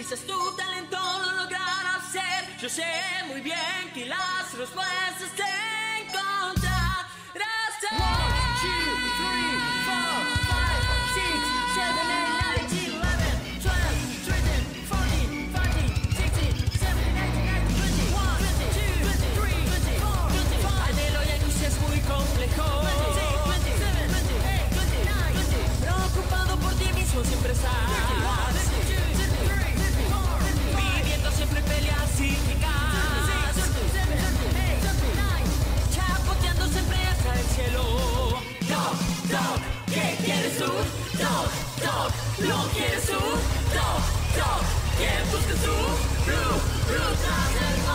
Quizás tu talento lo logrará hacer. Yo sé muy bien que las respuestas te encontrarás. 1, 2, 3, 4, 5, 6, 7, 8, 9, 10, 11, 12, 13, 14, 15, 16, 17, 18, 19, 20, 21, 22, 23, 24, 25. Anhelo y angustia es muy complejo. 26, 27, 28, 29, preocupado por ti mismo siempre estás. Viviendo siempre peleas psíquicas. Chapoteando siempre hasta el cielo. Dog, dog, ¿qué quieres tú? Dog, dog, ¿lo quieres tú? Dog, dog, ¿qué buscas tú? Blue, blue,